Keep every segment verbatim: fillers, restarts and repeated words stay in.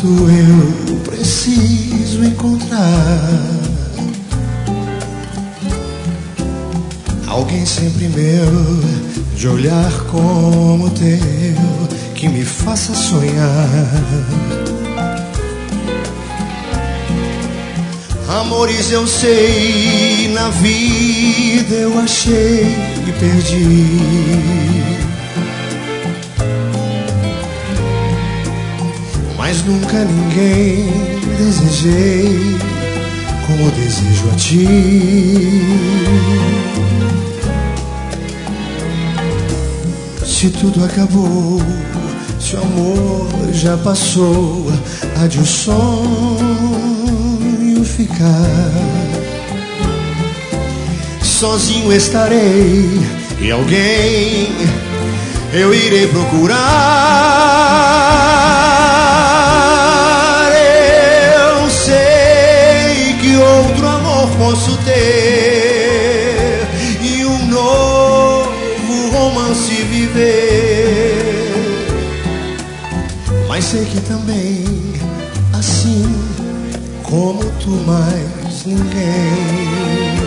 quanto eu preciso encontrar alguém sempre meu, de olhar como o teu, que me faça sonhar. Amores eu sei, na vida eu achei e perdi, mas nunca ninguém desejei como desejo a ti. Se tudo acabou, se o amor já passou, há de o sonho ficar. Sozinho estarei e alguém eu irei procurar. Eu sei que outro amor posso ter e um novo romance viver, mas sei que também, assim como tu, mais ninguém.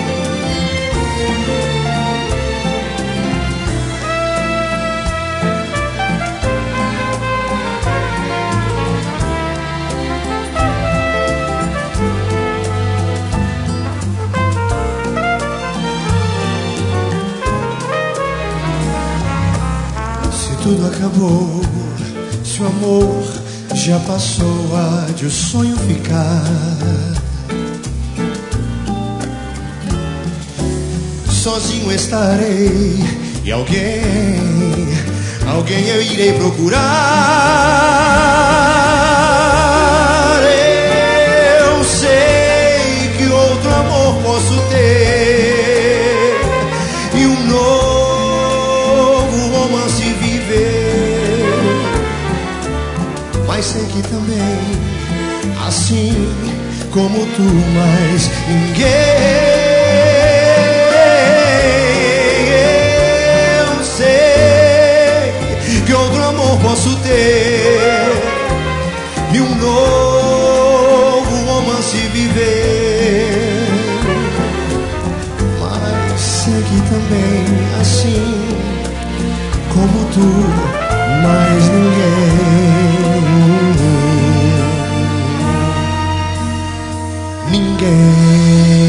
Tudo acabou, se o amor já passou, há de o sonho ficar. Sozinho estarei e alguém, alguém eu irei procurar. Eu sei que outro amor posso ter e um novo romance viver, mas sei que também, assim como tu, mais ninguém. Eu sei que outro amor posso ter e um novo romance viver, mas sei que também, assim como tu, mais ninguém, ninguém.